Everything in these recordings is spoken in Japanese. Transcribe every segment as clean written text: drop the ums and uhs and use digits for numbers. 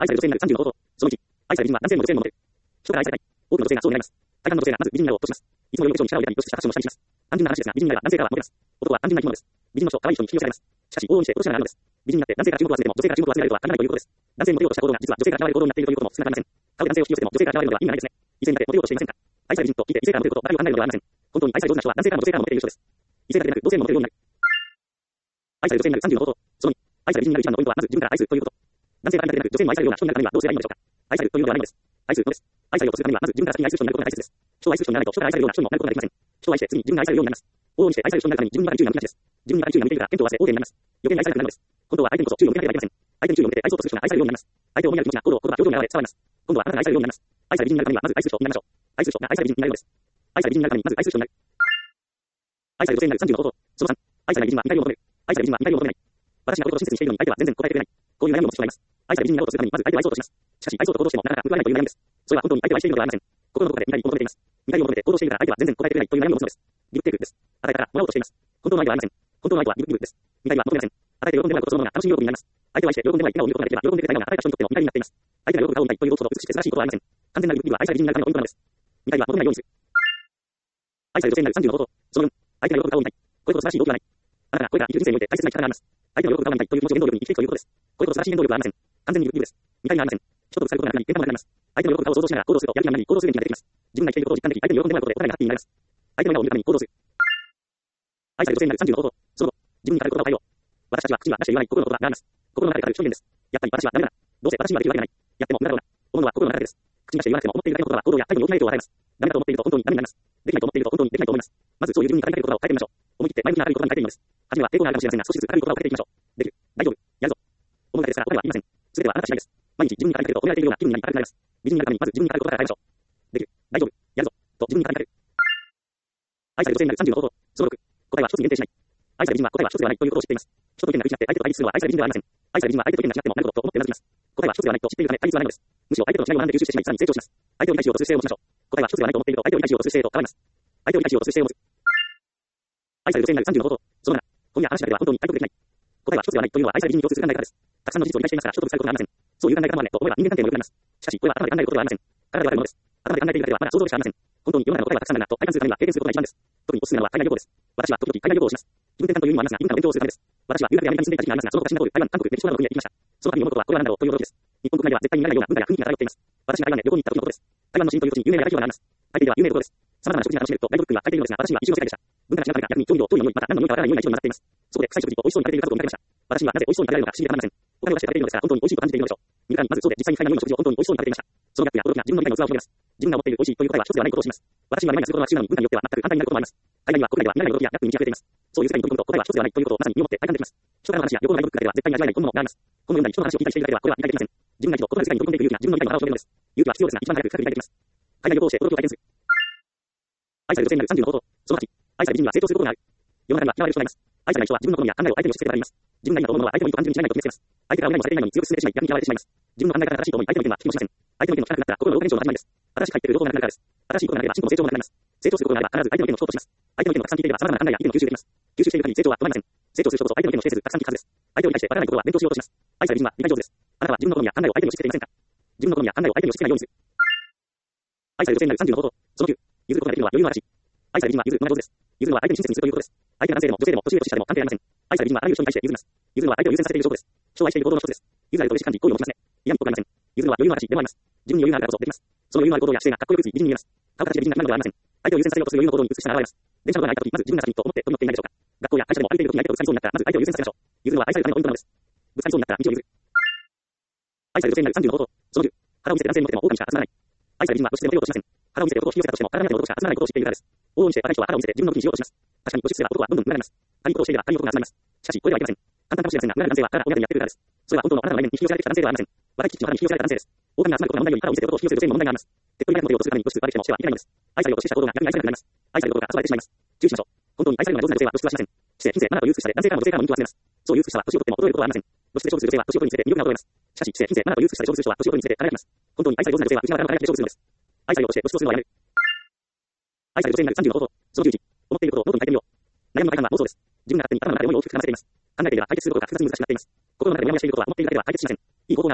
愛される女性になる30の方法。その1、愛される美人は男性も女性もモテる。人から愛されたい。多くの女性がそう願います。大半の女性がまず美人になろうとします。いつもよりも以上に力を入れたり、露出したファッションをしたりします。単純な話ですが、美人になれば男性からはモテます。男は単純な生き物です。美人の人、可愛い人に引き寄せられます。しかし、往々にして落とし穴があるのです。美人になって男性から注目を集めても、女性から注目を集められるとは限らないということです。男性にモテようとした行動が、実は女性から嫌われる行動になっているということも少なくありません。顔で男性を引き寄せても、女性から嫌われるのでは意味がないですね。異性になってモテようとしていませんか？愛される美人と聞いて異性からモテることばかりを考えるのではありません。本当に愛され上手な人は男性からも女性からもモテている人です。異性だけでなく、同性もモテるようになる。愛される女性になる30の方法。その2、愛される美人になる一番のポイントは、まず自分から愛するということ。男性から愛だけでなく、女性も愛されるような人になるためにはどうすればいいのでしょうか。愛されるというのではないのです。愛するのです。愛されようとするためには、まず自分から先に愛する人になることが大切です。人を愛する人にならないと、人から愛されるような人にもなることができません。人を愛して次に自分が愛されるようになります。往々にして愛される人になるために自分にばかり注意が向きがちです。自分にばかり注意が向いているから、見当を合わせ、大手になります。余計に愛されなくなるのです。今度は相手にこそ注意を向けなければいけません。相手に注意を向けて愛そうとする人が愛されるようになります。相手を思いやる気持ちが行動、言葉、表情に現れ、伝わります。今度はあなたが愛されるようになります。愛される美人になるためには、まず愛する人になりましょう。愛する人が愛される美人になるのです。愛される美人になるために、まず愛する人になる。愛される女性になる30の方法。その3、愛されない美人は見返りを求める。愛される美人は見返りを求めない。私がこれほど親切にしているのに相手は全然答えてくれない。こういう悩みを持つ人がいます。愛される美人になろうとするために、まず相手を愛そうとします。しかし、愛そうと行動しても、なかなか報われないという悩みです。それは本当に相手を愛しているのではありません。心のどこかで見返りを求めています。見返りを求めて行動しているから相手は全然答えてくれないという悩みを持つのです。ギブテイクです。与えたからもらおうとしています。本当の愛ではありません。本当の愛とはギブです。見返りは求めません。与えて喜んでもらうことそのものが楽しい喜びになります。相手を愛して喜んでもらい、笑顔を見ることができれば、喜んでくれたような与えた人にとっても見返りになっています。相手が喜ぶ顔を見たいというほど美しくて素晴らしいことはありません。完全なるギブは愛される美人になるためのポイントなのです。見返りは求めないようにする。愛される女性になる30の方法。その4、相手が喜ぶ顔を見たい。これこそ素晴らしい動機はない。あなたがこれから生きる人生において大切な力があります。相手の喜ぶ顔を見たいという気持ちを原動力に生きていくということです。これこそ素晴らしい原動力はありません。完全にギブです。見返りはありません。人とぶつかることがなくなり、喧嘩もなくなります。相手の喜ぶ顔を想像しながら行動すると、やる気がなり、行動する元気が出てきます。自分が生きていることを実感でき、相手に喜んでもらうことでお互いがハッピーになります。相手の笑顔を見るために行動する。愛される女性になる30の方法。その後、自分に語る言葉を変えよう。私たちは口には出して言わない心の言葉があります。心の中で語る一人です。やっぱり私はダメだ。どうせ私にはできるわけがない。やっても無駄だろうな。思うのは心の中です。口に出して言わなくても思っているだけのことは行動や態度に大きな影響を与えます。ダメだと思っていると本当にダメになります。できないと思っていると本当にできないと思います。まずそういう自分に語りかける言葉を変えてみましょう。思い切って前向きな明るい言葉に変えていいのです。初めは抵抗があるかもしれませんが、少しずつ明るい言葉を変えていきましょう。できる。大丈夫。やるぞ。思うだけですから答えはいりません。すべてはあなた次第です。毎日自分に語りかけると褒められているような気分になり明るくなります。美人になるためにまず自分に語る言葉から変えましょう。できる。大丈夫。やるぞ。と自分に語りかける。愛される女性になる30の方法。その6、答えは一つに限定しない。愛される美人は答えは一つではないということを知っています。人と意見が食い違って相手と対立するのは愛される美人ではありません。愛される美人は相手と意見が違ってもなることと思ってうなずきます。答えは一つではないと知っているため対立はないのです。むしろ相手との違いを学んで吸収してしまい、さらに成長します。相手を理解しようとする姿勢を持ちましょう。答えは一つではないと思っていると相手を理解しようとする姿勢と変わります。相手を理解しようとする姿勢を持つ。愛される女性になる30の方法。その7、本や話だけでは本当に対局できない。答えは一つではないというのは愛される美人に共通する考え方です。たくさんの事実を理解していますから人とぶつかることがありません。そういう考え方もあれと思えば人間関係も良くなります。しかしこれは頭で考えることではありません。体でわかるものです。頭で考えているだけではまだ想像でしかありません。本当に世の中の答えがたくさんあるなと体感するためには経験することが一番です。特におすすめなのは海外旅行です。私は時々海外旅行をします。気分転換という意味もありますが、インターの勉強をするためです。私は留学でアメリカに住んでいた時期がありますが、その昔シンガポール、台湾、韓国、メキシコなどの国へ行きました。その時に思うことはこれは何だろうという驚きです。日本国内では絶対に見られないような文化や雰囲気が漂っています。私が台湾で旅行に行った時のことです。台湾のシンという土地に有名な屋台があります。台北では有名なことです。様々な食事が楽しめるとガイドブックには書いているのですが、私は一流の世界でした。文化が違うためか逆に調味料、調理の匂い、また何の匂いかわからないような一度に混ざっています。そこで臭い食事と美味しそうに食べている家族を見かけました。私にはなぜ美味しそうに食べられるのか不思議でたまりません。他の場所で食べているのですが、本当に美味しいと感じているのでしょう。見るからにまずそうで実際に海外の食事を本当に美味しそうに食べていました。そのギャップや驚きが自分の理解の器を広げます。自分が思っている美味しいという答えは一つではないことをします。私には理解することは中なのに文化によっては全く反対になることもあります。海外には国内では見られない驚きやギャップに満ち溢れています。そういう世界に飛び込むと答えは一つではないということをまさに身をもって体感できます。人からの話や旅行のガイドブックだけでは絶対に味わえないこんなものがあります。このような人の話を聞いたりしているだけではこれは理解できません。自分が一度異なる世界に飛び込んでいく勇気が自分の理解の腹を広げるのです。勇気は必要ですが一番早く深く理解できます。海外旅行をして驚きを体験する。愛される女性になる30の方法。その8、愛される美人には成長することがある。世の中には嫌われる人がいます。愛されない人は自分の好みや考えを相手に押し付けています。自分がいいなと思うのは相手もいいと感じるに違いないと決めつけます。相手が裏にもされていないのに強く進めてしまい逆に嫌われてしまいます。自分の考え方が正しいと思い相手の意見は聞きもしません。相手の意見を聞かなくなったら心のローテンションの始まりです。新しく入っている情報がなくなるからです。新しいことがなければ進歩も成長もなくなります。成長することがあれば必ず相手の意見を聞こうとします。相手の意見をたくさん聞いていれば様々な考えや意見を吸収できます。吸収している限り成長は止まりません。成長する人こそ相手の意見を否定せずたくさん聞くはずです。相手を理解してわからないことは勉強しようとします。愛される美人は理解上手です。あなたは自分の好みや考えを相手に押し付けていませんか？自分の好みや考えを相手に押し付けないようにする。愛される女性になる30の方法。その9、譲ることができるのは余裕の証。愛される美人は譲るのが上手です。譲るのは相手に親切にするということです。相手が男性でも女性でも年上年下でも関係ありません。愛される美人はあらゆる人に対して譲ります。譲るのは相手を優先させている証拠です。人を愛している行動の一つです。譲られると嬉しく感じ好意を持ちますね。嫌にとかありません。譲るのは余裕の証でもあります。自分に余裕があるからこそできます。その余裕のある行動や姿勢がかっこよく美人に見えます。顔形で美人になるのではありません。相手を優先させようとする余裕の行動に美しさが現れます。電車のドアに入った時まず自分が先にと思って飛び乗っていないでしょうか。学校や会社でも歩いている時に相手とぶつかりそうになったらまず相手を優先させましょう。譲るのは愛されるためのポイントなのです。ぶつかりそうになったら道を譲る。愛される女性になる30の方法。その10、腹を見せて男性にモテても狼しか集まらない。愛される美人は露出でモテようとしません。腹を見せて男を引き寄せたとしても体がない男しか集まらないことを知っているからです。往々にして若い人は腹を見せて自分の武器にしようとします。確かに露出すれば男はどんどん群がれます。他にことをしていれば他に男が集まります。しかしこれではいけません。簡単かもしれませんが、群がる男性はただ親でやっているからです。それは本当のあなたの内面に引き寄せられてきた男性ではありません。若いキッチンの腹に引き寄せられた男性です。狼が集まることが問題より腹を見せて男を引き寄せる女性にも問題があります。手っ取り早くモテようとするために露出悪いしてもしてはいけないのです。愛されようとしてした行動が逆に愛されなくなります。愛されることが集まれてしまいます。注意しましょう。本当に愛されるのが上手な女性は露出はしません。知性、品性、マナーという美しさで男性からも女性からも人気を集めます。そういう美しさは年をとっても衰えることはありません。露出で勝負する女性は年を取るにつれて魅力が衰えます。しかし、知性、品性、マナーという美しさで勝負する人は年を取るにつれて輝きます。本当に愛され上手な女性は内側からの輝きで勝負するのです。愛されようとして露出をするのはやめる。愛される女性になる30の方法。その11、思っていることをノートに書いてみよう。悩みの大半は妄想です。自分が勝手に頭の中で思いを大きく膨らませています。考えていれば解決することが必ず難しくなっています。心の中でモヤモヤしていることは思っているだけでは解決しません。いい方法があります。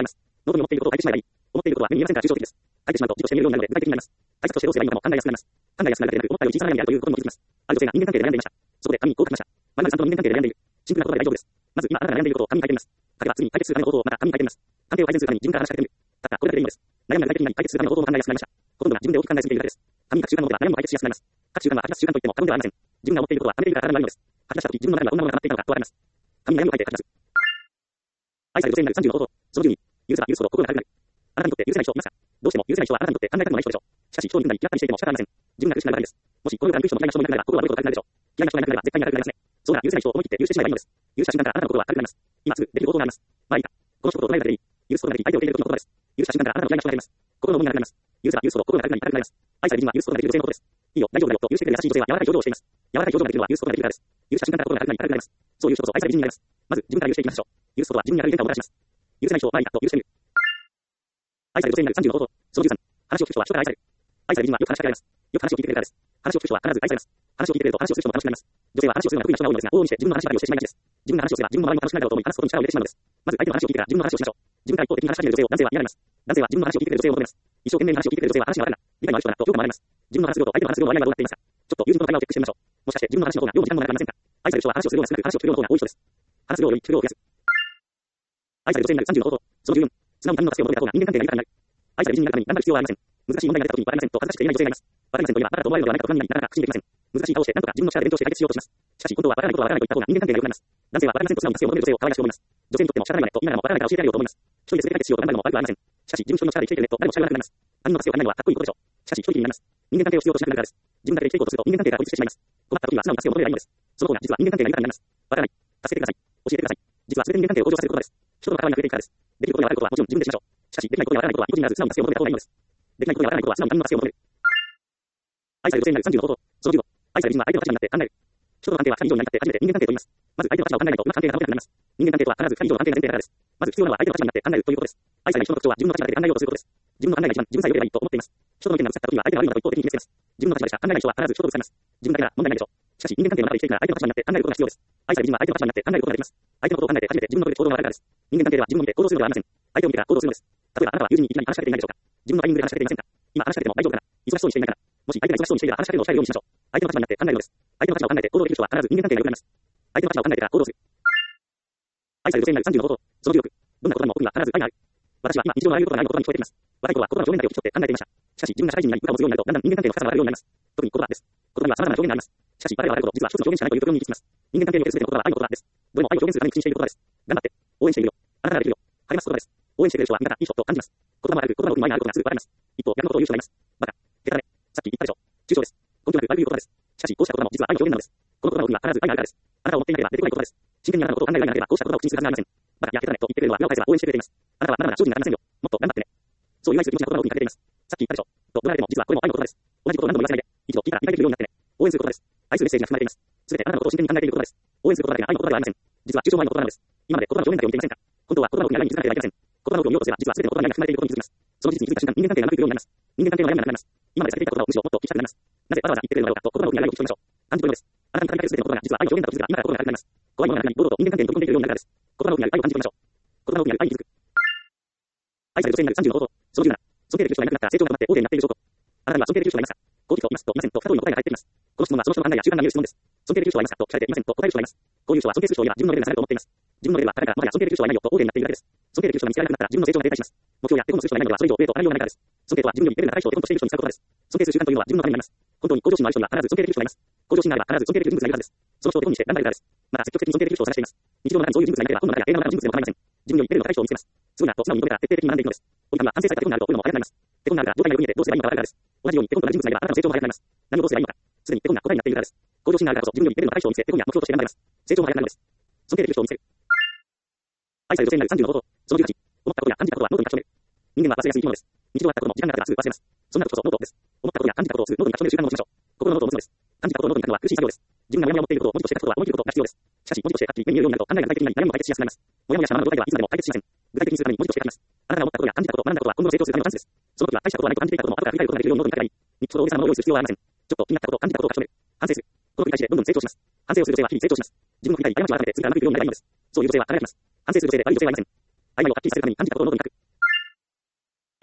ノートに思っていることを書いてしまえばいい。思っていることは目に見えませんから抽象的です。書いてしまうと自己して見えるようになるので具体的になります。対策としてどうすればいいのかも考えやすくなります。考えやすくなるだけでなく、思ったより小さな悩みであるということにも気づきます。ある女性が人間関係で悩んでいました。そこで紙にこう書きました。〇〇さんとの人間関係で悩んでいる。シンプルなことで大丈夫です。まず今あなたが悩んでいることを紙に書いてみます。彼は次に解決するための方法をまた紙に書いてみます。関係を改善するために自分から話しかけてみる。たったこれだけでいいのです。悩みが具体的になり解決するための方法を考えやすくなりました。ほとんどが自分で大きく考えすぎているだけです。紙に書く習慣の方が悩みも解決しやすくなります。書く習慣は吐き出す習慣といっても過言ではありません。自分が思っていることは溜めているから体に悪いのです。吐き出した時自分の中にはどんなものが溜まっているのかとわかります。紙に悩みを書いて書き出す。愛される女性になる30の方法。その10に、許せば許すほど心が軽くなる。あなたにとって許せない人いますか？どうしても許せない人はあなたにとって考えたくもない人でしょう。しかし、人を憎んだり嫌ったりしていても仕方ありません。自分が苦しくなるからです。もし、このような苦しみ人の嫌いな人もいなければ、心はどれほど軽くなるでしょう。嫌いな人がいなければ、絶対に軽くなりますね。そうなら許せない人を思い切って許してしまえばいいのです。許した瞬間からあなたの心は軽くなります。今すぐできる方法があります。まあいいか。この一言を唱えるだけでいい。許すことができ、相手を受け入れることのことです。許した瞬間からあなたの嫌いな人が減ります。心の重みがなくなります。許せば許すほど心が軽くなり、軽くなります。愛される人は許すことができる女性のことです。いいよ、大丈夫だよと許してくれる優しい女性は柔らかい表情をしています。柔らかい表情ができるのは許すことができるからです。許した瞬間から心が軽くなり、軽くなります。そういう人こそ愛される人になります。まず自分から許していきましょう。許すことは自分にある原点をもたらします。許せない人をまあいいかと許してみる。愛される女性になる30の方法。その13。話を聞く人は人から愛される。愛される人はよく話しかけられます。よく話を聞いてくれるからです。話を聞く人は必ず愛されます。話を聞いてくれると話をする人も楽しくなります。女性は話をするのが得意な人が多いのですが、往々にして自分の話ばかりをしてしまいがちです。自分が話をすれば自分の周りも楽しくなるだろうと思い話すことに力を入れてしまうのです。まず相手の話を聞いてから自分の話をしましょう。自分から一方的に話しかける女性を男性は嫌がります。男性は自分の話を聞いてくれる女性を求めます。一生懸命に話を聞いてくれる女性は話がわかるな。理解のある人だなとよく思われます。自分の話す量と相手の話す量の割合がどうなっていますか？ちょっと友人との会話をチェックしてみましょう。もしかして自分の話の方が量も時間も長くありませんか？愛される人は話をする量が少なく話を聞く量の方が多い人です。話す量より聞く量を増やす。愛される女性になる30の方法。その14。素直に他人の助けを求めた方が人間関係が豊かになる。愛される人になるために頑張る必要はありません。難しい問題が出た時にわかりませんと恥ずかしくて言えない女性がいます。わかりませんと言えばあなたと思われるのではないかと不安になりなかなか口にできません。難しい顔をして何とか自分の力で勉強して解決しようとします。しかし本当はわからないことはわからないと言った方が人間関係が良くなります。男性はわかりませんと素直に助けを求める女性を可愛らしく思います。女性にとっても仕方ないわねと言いながらもわからないから教えてあげようと思います。一人で全て解決しようと頑張るのも悪くはありません。しかし自分一人の力で生きていけるねと誰も仕方がなくなります。他人の助けを借りないのはかっこいいことでしょう。しかし一人きりになります。人間関係を必要としなくなるからです。自分だけで生きていこうとすると人間関係が孤立してしまいます。困った時は素直に助けを求めればいいのです。その方が実は人間関係が豊かになります。わからない。助けてください。教えてください。実は全て人間関係を向上させることです。人との関わりが増えていくからです。できることやわかることはもちろん自分でしましょう。しかしできないことやわからないことは意図にならず素直に助けを求めた方がいいのです。できないことやわからないことは素直に他人の助けを求める。愛される女性になる30の方法。その15。愛される人は相手の立場になって考える。人との関係は2人以上になって初めて人間関係と言います。まず相手の立場を考えないとうまく関係が保てなくなります。人間関係とは必ず2人以上の関係が前提だからです。まず必要なのは相手の立場になって考えるということです。愛される人の特徴は自分の立場で考えようとすることです。自分の考えが一番、自分さえ良ければいいと思っています。人との意見がぶつかった時は相手が悪いのだと一方的に決めつけます。自分の立場でしか考えない人は必ず人とぶつかります。自分だけなら問題ないでしょう。しかし人間関係の中で生きていくなら相手の立場になって考えることが必要です。愛される人は相手の立場になって考えることができます。相手のことを考えて初めて自分の行動がわかるからです。人間関係では自分を見て行動するのではありません。相手を見てから行動するのです。例えばあなたは友人にいきなり話しかけていないでしょうか。自分のタイミングで話しかけていませんか。今話しかけても大丈夫かな。忙しそうにしていないかな。もし相手が忙しそうにしていたら話しかけるのを控えるようにしましょう。相手の立場になって考えるのです。相手の立場を考えて行動できる人は必ず人間関係が良くなります。相手の立場を考えてから行動する。愛される女性になる30の方法。その16。どんなことにも僕には必ず愛がある。私は今日常のあらゆることが愛の言葉に聞こえています。若い頃は言葉の上限だけを聞き取って考えていました。しかし自分が社会人になり部下を持つようになるとだんだん人間関係の深さが分かるようになります。特に言葉です。言葉には様々な上限があります。しかし我々は分かること、実は一つの上限しかないというところに行き着きます。人間関係における全ての言葉は愛の言葉です。どれも愛を表現するために口にしている言葉です。頑張って。応援しているよ。あなたならできるよ。励ます言葉です。応援してくれる人は味方、いい人と感じます。言葉も悪く、言葉の奥にも愛があることがすぐ分かります。一方、逆のことを言う人がいます。バカ。下手だね。さっき言ったでしょ。抽象です。根拠なく悪く言う言葉です。しかし、こうした言葉も実は愛の表現なのです。この言葉の奥には必ず愛があるからです。あなたを思っていなければ出てこない言葉です。真剣にあなたのことを考えるようになれば、こうした言葉を口にするはずがありません。バカや下手だねと言ってくれるのは裏を返せば応援してくれています。あなたはまだまだ長寿になりませんよ。もっと頑張ってね。そういう愛する気持ちが言葉の奥に欠けています。さっき言ったでしょ。と言われても実はこれも愛の言葉です。同じことを何度も言わせないで。一度聞いたら理解できるようになってね。応援することです。愛するメッセージが含まれています。すべてあなたのことを真剣に考えていることです。応援することだけが愛の言葉ではありません。実は抽象も愛の言葉なのです。今まで言葉の上限だけを見ていませんか。本当は言葉の奥に愛に気づかなければいけません。言葉の奥を見ようとすれば実はすべての言葉に愛が含まれていることに気づきます。その事実に気づいた瞬間、人間関係がうまくいくようになります。人間関係の悩みがなくなります。今まで避けていた言葉をむしろもっと聞きたくなります。なぜわざわざ言ってくれるのだろうかと言葉の奥に愛を聞き取りましょう。30分です。あなたに語りかけるすべての言葉が実は愛の上限だと気づくが、今から心が軽くなります。怖いものがなくなり、堂々と人間関係に飛び込んでいけるようになるからです。言葉の奥にある愛を感じ取りましょう。言葉の奥にある愛に気づく。愛される女性になる30の方法。その17。尊敬できる人がいなくなった成長が止まって大手になっている証拠。あなたには尊敬できる人がいますか。こういう人いますと言いませんと二通りの答えが返ってきます。この質問はその人の考えや習慣が見える質問です。尊敬できる人はいますかと聞かれていませんと答える人がいます。こういう人は尊敬する人を言えば自分のレベルが下がると思っています。自分のレベルは高いからもはや尊敬できる人はいないよと大手になっているだけです。尊敬できる人が見つけられなくなったら自分の成長が停滞します。目標やテコンする人がいないのはそれ以上上と上がるようなからです。尊敬とは自分よりレベルが高い人をテコンとしている人に使うことです。尊敬する習慣というのは自分のためになります。本当に向上心のある人には必ず尊敬できる人がいます。向上心があれば必ず尊敬できる人物がいるはずです。その人をテコンにして頑張れるからです。また積極的に尊敬できる人を探しています。日常の中にそういう人物がいなければ本の中や映画の中の人物でも構いません。自分よりレベルの高い人を見つけます。すごいなと素直に認めたら徹底的に学んでいくのです。おじさんは反省されたテコンがあるとこういうのも早くなります。テコンがあるから状態が見えてどうすればいいのか分かるからです。同じようにテコンと同じ人物がいればあなたの成長も早くなります。何をどうすればいいのか。すでにテコンが答えになっているからです。向上心があるからこそ自分よりレベルの高い人を見つけテコンや目標として頑張れます。成長も早くなるのです。尊敬できる人を見つける。愛される女性になる30の方法。その18。思ったことや感じたことはノートに書き留める。人間は忘れやすい生き物です。日常あったことも時間が経てばすぐ忘れます。そんなことこそノートです。思ったことや感じたことをすぐノートに書き留める習慣を持ちましょう。心のノートを持つのです。感じたことをノートに書くのは苦しい作業です。自分がモヤモヤ持っていることを文字として書くことは思い切ることが必要です。しかし文字としてはっきり目に見えるようになると考えが具体的になり悩みも解決しやすくなります。モヤモヤしたままの状態ではいつまでも解決しません。具体的にするために文字として書きます。あなたが思ったことや感じたこと、学んだことは今後の成長するためのチャンスです。その時は大したことはないと感じていたことも後から振り返ることができるようにノートに書けばいい。日記ほど大げさなものを用意する必要はありません。ちょっと気になったこと、感じたことを書き留める。反省する。この繰り返しでどんどん成長します。反省をする女性は日々成長します。自分の振り返り、過ちを改めて次からうまくいくようになればいいのです。そういう女性は輝きます。反省する女性で悪い女性はいません。曖昧をはっきりさせるために感じたことをノートに書く。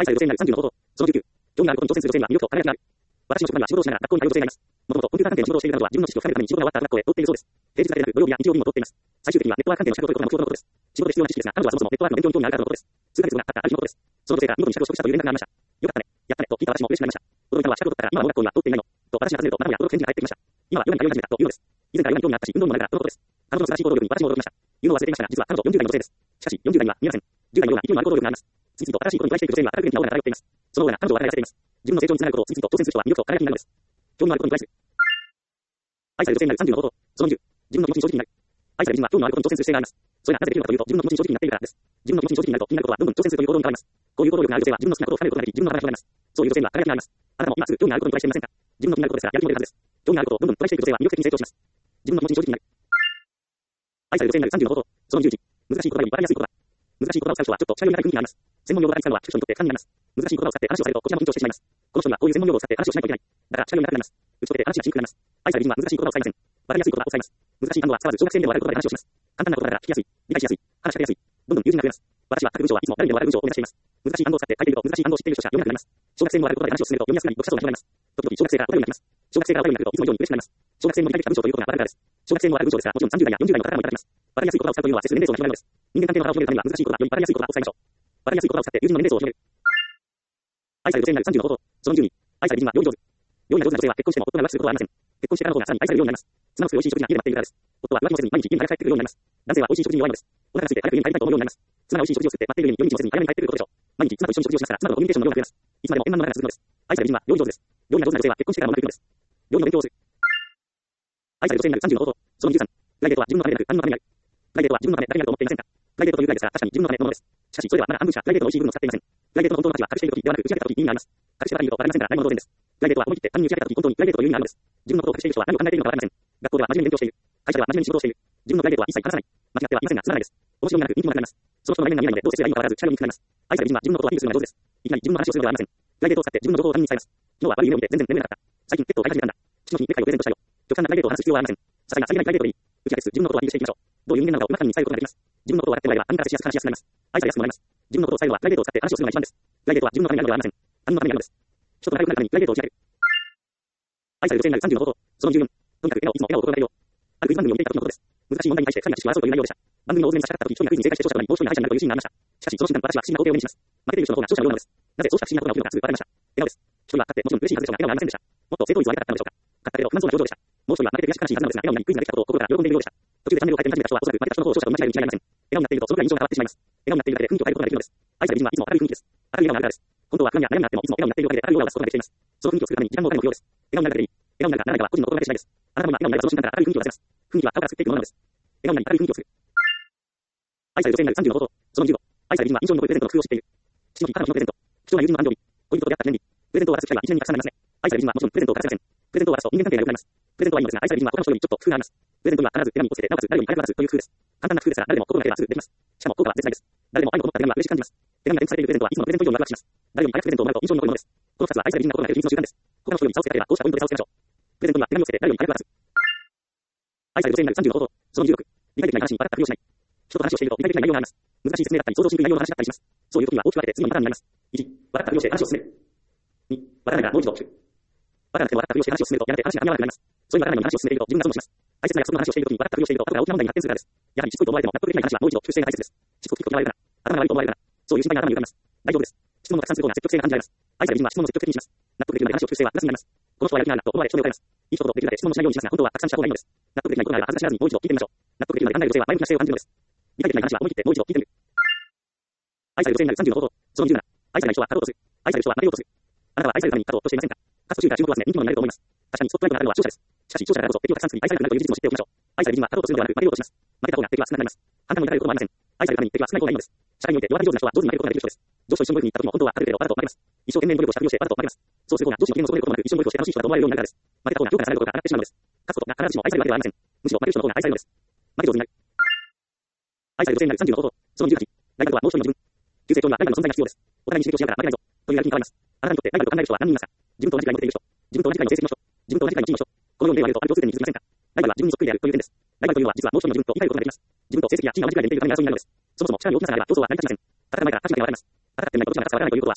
愛される女性になる30の方法。その19。興味があることに挑戦する女性には魅力と輝きがある。私の職場には仕事をしながら学校に通う女性がいます。もともとコンピューター関係の仕事をしているのは自分の知識を深めるために仕事が終わった後学校へ通っているそうです。平日だけでなく土曜日や日曜日にも通っています。最終的にはネットワーク関係の仕事ということが目標のことです。仕事で必要な知識ですが、彼女はそもそもネットワークの勉強に興味があるからのことです。数ヶ月後が経ったある日のことです。その女性が見事に資格を取得したという連絡がありました。よかったね。やったね。と聞いた私も嬉しくなりました。驚いたのは資格を取ったら今はもう学校には通っていないの。と私に尋ねるとまたもや驚く返事が返ってきました。今はヨガに通い始めたというのです。以前からヨガに興味があったし、運動もながらとのことです。彼女の素晴らしい行動力に私も驚きました。言うのを忘れていましたが、実は彼女40代の女性です。しかし、40代には見えません。10代のような勢いのある行動力があります。次々と新しいことにトライしていく女性には働く元気なオーラが漂っています。そのオーラが彼女を笑いがせています。自分の成長につながることを次々と挑戦する人は魅力と輝きになるのです。興味のあることにトライする。愛される女性になる30の方法。その20。自分の気持ちに正直になる。愛される人には興味のあることに挑戦する姿勢があります。それがなぜできるのかというと、自分の気持ちに正直になっているからです。自分の気持ちに正直になると気になることはどんどん挑戦するという行動に変わります。こういう行動力がある女性は自分の好きなことを深めることができ、自分の腹が広がります。そういう女性には輝きがあります。あなたも今すぐ興味があることにトライしてみませんか？自分の気になることですらやる気も出るはずです。興味があることをどんどんトライしていく女性は魅力的に成長します。自分の気持ちに正直になる。愛される女性になる30の方法。その21。難しい言葉に分かりやすい言葉。難しい言葉を使う人はちょっと近寄りがたい雰囲気があります。専門用語が使うのは聞く人にとって負担になります。難しい言葉を使って話をされるとこちらも緊張してしまいます。この人にはこういう専門用語を使って話をしないといけない。だから近寄りがたくなります。打ち解けて話がしにくくなります。愛される人は難しい言葉を使いません。分かりやすい言葉を使います。難しい単語は使わず小学生でも笑う言葉で話をします。簡単な言葉だから聞きやすい、理解しやすい、話しかけやすい。どんどん友人が増えます。私は各文章はいつも誰にでも笑う文章を目指しています。難しい単語を使って書いていると難しい単語を知っている人しか読めなくなります。小学生も笑う言葉で話を進めると読みやすくなり読者層が広がります。時々小学生が笑うようになります。小学生が笑うようになるといつも以上に嬉しくなります。小学生も理解できた文章ということが笑うからです。小学生も笑う文章ですが、もちろん30代や40代の方からもいただきます。笑いやすい言葉を使うというのは接する年齢層が広がるのです。人間関係の腹を広げるためには難しい言葉より笑いやすい言葉を使いましょう。笑いやすい言葉を使って友人の年齢層を広げる。愛される女性になる30の方法。その12。愛される人は料理上手。料理が上手な女性は結婚しても夫が浮気することはありません。結婚してからの方がさらに愛されるようになります。妻のする美味しい食事が家で待っているからです。夫は浮気もせずに毎日家に帰ってくるようになります。男性は美味しい食事に弱いのです。お腹が空いて早く家に帰りたいと思うようになります。妻が美味しい食事を作って待っているように夜道もせずに早めに帰ってくることでしょう。毎日妻と一緒に食事をしますから妻とのコミュニケーションの量が増えます。いつまでも円満の中が続くのです。愛される人は料理上手です。料理が上手な女性は結婚してからもうまくいくのです。料理の勉強をする。愛される女性になる30の方法。その23。プライベートは自分のためでなく他人のためになる。プライベートは自分のため誰になると思っていませんか？プライベートというぐらいですが確かに自分のためのものです。しかしそれではまだ半分しかプライベートの美味しい部分を使っていません。プライベートの本当の価値は隠している時ではなく打ち明けた時に意味があります。隠してばかりいるとわかりませんからないもの同然です。プライベートは思い切って他人に打ち明けた時本当にプライベートという意味があるのです。自分のことを隠している人は何を考えているのかわかりません。学校では真面目に勉強している。会社では真面目に仕事をしている。自分のプライベートは一切話さない。間違ってはいませんがつまらないです。面白みがなく人気もなくなります。その人の内面が見えないのでどう接すればいいのかわからず近寄りにくくなります。愛される人は自分のことをアピールするのが上手です。いきなり自分の話をするのではありません。プライベートを使って自分の情報を他人に伝えます。昨日は悪い夢を見て全然眠れなかった。最近ペットを飼い始めたんだ。父の日にペットをプレゼントしたよ。極端なプライベートを話す必要はありません。些細なさりげないプライベートでいい。打ち明けつつ自分のことをアピールしていきましょう。どういう人間なのかをうまく人に伝えることができます。自分のことを笑ってもらえば他人から接しやすく話しやすくなります。愛されやすくもらいます。自分のことを伝えるのはプライベートを使って話をするのが一番です。プライベートは自分のためになるのではありません。他人のためになるのです。人と仲良くなるためにプライベートを打ち明ける。愛される女性になる30の方法。その14。とにかくいつも笑顔を心がけるよう。あるクイズ番組を見ていた時のことです。難しい問題に対して神や知識を争うという内容でした。番組の大詰めに差し掛かった時一人がクイズに正解して勝者となりもう一人が敗者になるというシーンがありました。しかしその瞬間私は不思議な光景を目にします。負けている人の方が勝者のようなのです。なぜそうした不思議なことが起きるのかすぐ分かりました。笑顔です。一人は勝ってもちろん嬉しいはずでしたが笑顔がありませんでした。もっと正当率を上げたかったのでしょうか。勝ったけど不満そうな表情でした。もう一人は負けて悔しく悲しいはずなのですが笑顔になりクイズができたことを心から喜んでいるようでした。途中でチャンネルを変えて見始めた人はおそらく負けた人の方を勝者と間違えるに違いありません。笑顔になっているとそのくらい印象が変わってしまいます。笑顔になっているだけで雰囲気を変えることができるのです。愛される人はいつも明るい雰囲気です。明るい笑顔があるからです。本当は不安や悩みがあってもいつも笑顔になっているおかげで明るいオーラを出すことができています。その雰囲気を作るために時間もお金も不要です。笑顔になるだけでいい。笑顔になるかならないかは個人の心がけ次第です。あなたも今笑顔になればその瞬間から明るい雰囲気を出せます。雰囲気は顔から作っていくものなのです。笑顔になり明るい雰囲気を作る。愛される女性になる30の方法。その15。愛される人は印象に残るプレゼントの工夫を知っている。父の日、母の日のプレゼント。貴重な友人の誕生日。恋人と出会った記念日。プレゼントを渡す機会は一年にたくさんありますね。愛される人はもちろんプレゼントを渡せません。プレゼントを渡すと人間関係が良くなります。プレゼントはいいのですが愛される人は他の人よりちょっと工夫があります。プレゼントには必ず手紙を寄せてなおかつ誰よりも早く渡すという工夫です。簡単な工夫ですが誰でも心がければすぐできます。しかも効果は絶大です。誰でも愛のこもった手紙は嬉しく感じます。手紙が添付されているプレゼントはいつものプレゼント以上にワクワクします。誰よりも早くプレゼントをもらうと印象に残るものです。この2つは愛される人が心がける秘密の習慣です。他の人より差をつけたいらこうしたポイントで差をつけましょう。プレゼントには手紙を寄せて誰よりも早く渡す。愛される女性になる30の方法。その16。理解的な話に分かったふりをしない。人と話をしていると理解的な内容があります。難しい説明だったり想像しにくい内容の話だったりします。そういう時には大きく分けて次のパターンになります。1、分かったふりをして話を進める。2、分からないからもう一度聞く。分からなくても分かったふりをして話を進めるとやがて話が噛み合わなくなります。そういう分からないのに話を進めていると自分が損をします。大切な約束の話をしている時に分かったふりをしていると後から大きな問題に発展するからです。やはりしつこいと思われても納得できない話はもう一度聞く姿勢が大切です。しつこく聞くと嫌われるから、頭が悪いと思われるから、そういう心配が頭に浮かびます。大丈夫です。質問がたくさんすると納得性が感じられます。愛される人は質問を積極的にします。納得できるまで話を聞く姿勢はプラスになります。この人はやる気があるなと思われ人目を変えます。いい人とできるだけ質問もしないようにしますが本当はたくさんした方がいいのです。納得できないことがあれば恥ずかしがらずにもう一度聞いてみましょう。納得できるまで考える女性は前向きな姿勢を感じるのです。理解できない話は思い切ってもう一度聞いてみる。愛される女性になる30の方法。その17。愛されない人は勝とうとする。愛される人は負けようとする。あなたは愛されるために勝とうとしていませんか？勝つ途中から注目を集め人気者になれると思います。確かにスポットライトが当たるのは勝者です。しかし勝者だからこそ敵をたくさん作り愛されるなるという事実も知っておきましょう。愛される人は勝とうとするのではなく負けようとします。負けた方が敵は少なくなります。反対もいかれることもありません。愛されるために敵は少ない方がいいのです。社会において弱り上手な人は上手に負けることができる人です。上司と一緒にゴルフに行った時も本当はある程度わざと負けます。一生懸命努力をしたふりをしてわざと負けます。そうする方が上司の機嫌を損ねることもなく一緒にゴルフをして楽しい人だと思われるようになるからです。負けた方が評価されることが上がってしまうのです。勝つことが必ずしも愛されるわけではありません。むしろ負ける人の方が愛されるのです。負け上手になる。愛される女性になる30の方法。その18。ライバルはもう一人の自分。急成長にはライバルの存在が必要です。お互いに刺激をし合うから負けないぞ。というやる気に変わります。あなたにとってライバルと考える人は何人いますか？自分と同じくらい持っている人。自分と同じくらいの成績の人。自分と同じくらいの地位の人。このように例を挙げるとある共通点に気づきませんか？ライバルは自分にそっくりであるという点です。ライバルというのは実はもう一人の自分と言い換えることができます。自分と成績や地位が同じくらいで似ているために争いになるのです。そもそも力に大きな差があれば競争は成り立ちません。戦う前から勝ち負けが分かります。戦ってみないとどちらが勝つか分からないということはそ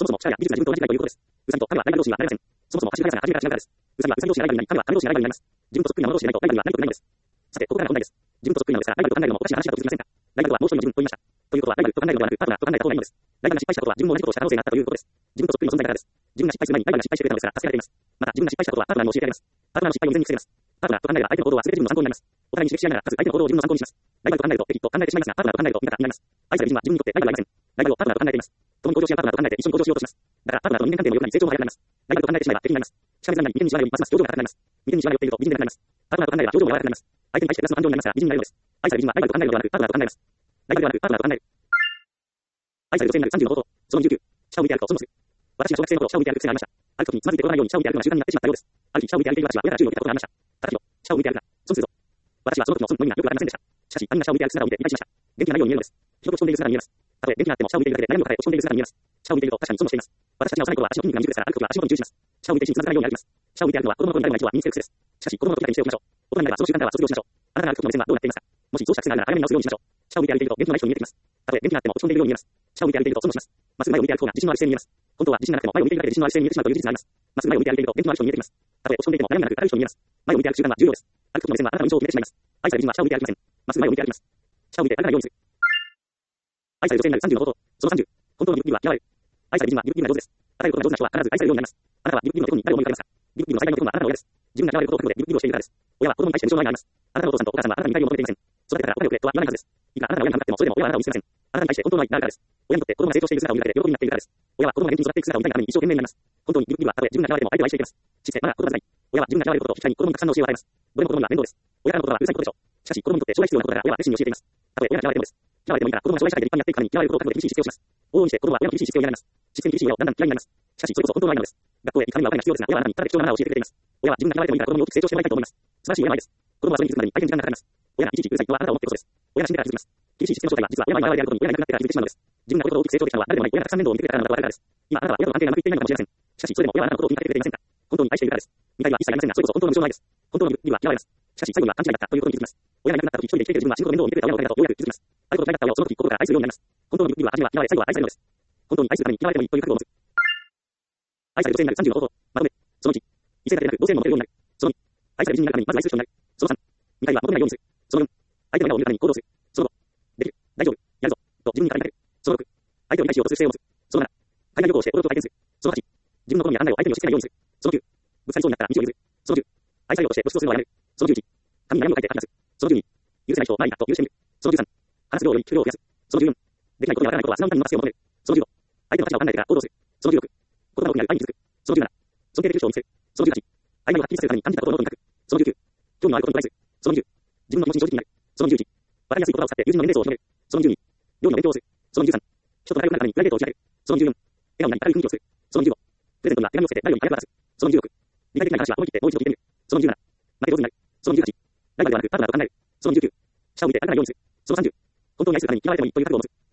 そも力や技術が自分と同じくらいということです。うさぎと亀はライバル同士にはなりません。そもそも足が速さが初めから違うからです。うさぎはうさぎ同士がライバルになり、亀は亀同士がライバルになります。自分とそっくりなもの同士でないとライバルには何とないのです。さて、ここからの本題です。自分とそっくりなのですが、ライバルと考えるのもおかしな話だと気づきませんか？ライバルはもう一人の自分と言いました。ということは、ライバルと考えるのではなく、パートナーと考えた方がいいのです。ライバルが失敗したことは自分も同じことをした可能性があったということです。自分とそっくりの存在だからです。自分が失敗する前にライバルが失敗してくれたのですから助けられています。また、自分が失敗したことはパートナーにも教えてあげます。パートナーの失敗を未然に防げます。パートナーと考えれば相手の行動は全て自分の参考になります。お互いに刺激し合いながら、かつ相手の行動を自分の参考にします。ライバルと考えると敵と考えてしまいますが、パートナーと考えると味方になります。愛される人は自分にとってライバルはいません。ライバルをパートナーと考えています。共に向上し合うパートナーと考えて一緒に向上しようとします。だから、パートナーとの人間関係も良くなり成長も早くなります。ライバルと考えてしまえば敵になります。しかめずらない眉間にしわが寄りますます表情が高くなります。眉間にしわが寄っていると美人でなくなります。パートナーと考えれば表情も柔らかくなります。相手に対してプラスの感情になりますから美人になるのです。愛される人はライバルと考えるのではなく、パートナーと考えます。ライバルではなく、パートナーと考える。愛される女性になる30の冒頭。その29。下を向いて歩くと、そのす。私が小学生の頃、下を向いて歩く癖がありました。歩くときにつまずいて転ばないように下を向いて歩くのが習慣になってしまったようです。ある日、下を向いて歩いている私は親から注意を受けたことがありました。叩きよ、下を向いて歩くな。損するぞ。私はその時の損の意味がよくわかりませんでした。しかし、兄が下を向いて歩く姿を見て理解しました。元気がないように見えるのです。人と落ち込んでいる姿に見えます。たとえ元気があっても下を向いているだけで悩みを抱え落ち込んでいる姿に見えます。下を向いていると確かに損をしています。私たちが幼い頃は足の筋肉が未熟ですから歩くときは足元に注意します。下を向いて石につまずかないように歩きます。下を向いて歩くのは子供の頃に誰もが一度は身につける癖です。しかし、子供の時だけにしておきましょう。大人になればその習慣からは卒業しましょう。あなたが歩く時の目線はどうなっていますか？もしそうした癖があるなら早めに直すようにしましょう。下を向いて歩いていると元気のない人に見えてきます。たとえ元気があっても落ち込んでいるように見えます。下を向いて歩いていると損をします。まっすぐ前を見て歩く方が自信のある姿勢に見えます。本当は自信がなくても前を見ているだけで自信のある姿勢に見えてしまうという事実があります。まっすぐ前を見て歩いていると元気のある人に見えてきます。たとえ落ち込んでいても悩みがなく明るい人に見えます。前を見て歩く習慣は重要です。歩く時の目線はあなたの印象を決めてしまいます。愛される人は下を向いて歩きません。まっすぐ前を見て歩きます。下を見て歩かないようにする。愛される女性になる30の冒頭。その30。本当のギブギブは嫌われる。愛される人はギブギブが上手です。与えることが上手な人は必ず愛されるようになります。あなたはギブギブのテクに誰を思い浮かべますか？ギブギブの最大のテクはあなたの親です。自分が嫌われることを覚悟でギブギブをしているからです。親は子供に対して無償の愛があります。あなたのお父さんとお母さんはあなたに怒りを求めていません。育てたからお金をくれとは言わないはずです。いくらあなたが親になってもそれでも親はあなたを見捨てません。あなたに対して本当の愛があるからです。親にとって子供が成長している姿を見られて喜びになっているからです。親は子供が元気に育っていく姿を見たいがために一生懸命になります。本当にギブギブはたとえ自分が嫌われても相手を愛していきます。ししてまだ子供がない。親は自分が嫌われることを機会に子供にたくさんの教えを与えます。どれも子供には面倒です。親からのことはうるさいことでしょう。しかし子供にとって将来必要なことだから親は熱心に教えています。たとえ親が嫌われてもです。嫌われてもいいから子供が将来社会で立派にやっていくために嫌われることを覚悟で厳しい姿勢をします。往々にして子供は親の厳しい姿勢を嫌います。しつけに厳しい親をだんだん嫌いになります。しかしそれこそ本当の愛なのです。学校へ行くためにはお金が必要ですが、親はあなたにただ適当な花を教えてくれています。親は自分が嫌われてもいいから子供に大きく成長してもらいたいと思います。素晴らしい親の愛です。子供はそれに気づくまでに大変時間がかかります。親がいちいちうるさいとはあなたを思っていることです。親が死んでから気づきます。厳しいしつけの正体が実は親の愛が嫌われていることに親がいなくなってから気づいてしまうのです。自分がこれほど大きく成長できたのは誰でもない親がたくさん面倒を見てくれたからなのだと分かるからです。今あなたは親との関係がうまくいっていないのかもしれません。しかしそれでも親はあなたのことを気にかけてくれていませんか？本当に愛しているからです。見返りは一切ありませんが、それこそ本当の無償の愛です。本当のギブギブは嫌われます。しかし最後には勘違いだったということに気づきます。親がいなくなった時一人で生きている自分は仕事の面倒を見てくれた親のおかげだとようやく気づきます。あることないだった親をその時心から愛するようになります。本当のギブギブは初めは嫌われ最後は愛されるのです。本当に愛するために嫌われてもいいという覚悟を持つ。愛される女性になる30の冒頭。まとめ。その1。異性だけでなく同性もモテるようになる。その2。愛される人になるためにまず愛する人になる。その3。見返りは求めないようにする。その4。相手の笑顔を見るために行動する。その5。できる。大丈夫。やるぞ。と自分に語りかける。その6。相手を理解しようとする姿勢を持つ。その7。海外旅行をして驚きを体験する。その8。自分の好みや考えを相手に押し付けないようにする。その9。ぶつかりそうになったら道を譲る。その10。愛されようとして露出をするのはやめる。その11。髪に悩みを書いて吐き出す。その12。許せない人を前にだと許してみる。その13。話す量より聞く量を増やす。その14。できないことにわからないことは素直に任せを求める。その15。相手の立場を考えてから行動する。その16。言葉の奥にある愛に気づく。その17。尊敬できる人を見せる。その18。愛をはっきりさせるために感じたことをノートに書く。その19。興味のあることにトライする。その20。自分の気持ちに正直になる。その21。わかりやすい言葉を使って友人の年齢層を広げる。その22。料理の勉強をする。その23。人と仲良くなるためにプライベートを開く。その24。笑顔になり明るい雰囲気をする。その25。プレゼントには手紙をつけて誰よりも早く渡す。その26。理解できない話は思い切ってもう一度聞いてみる。その27。負け上手になる。その28。ライバルではなくパートナーと考える。その29。下を見て歩かないようにする。その30。本当に愛するために嫌われてもいいという覚悟を持つ。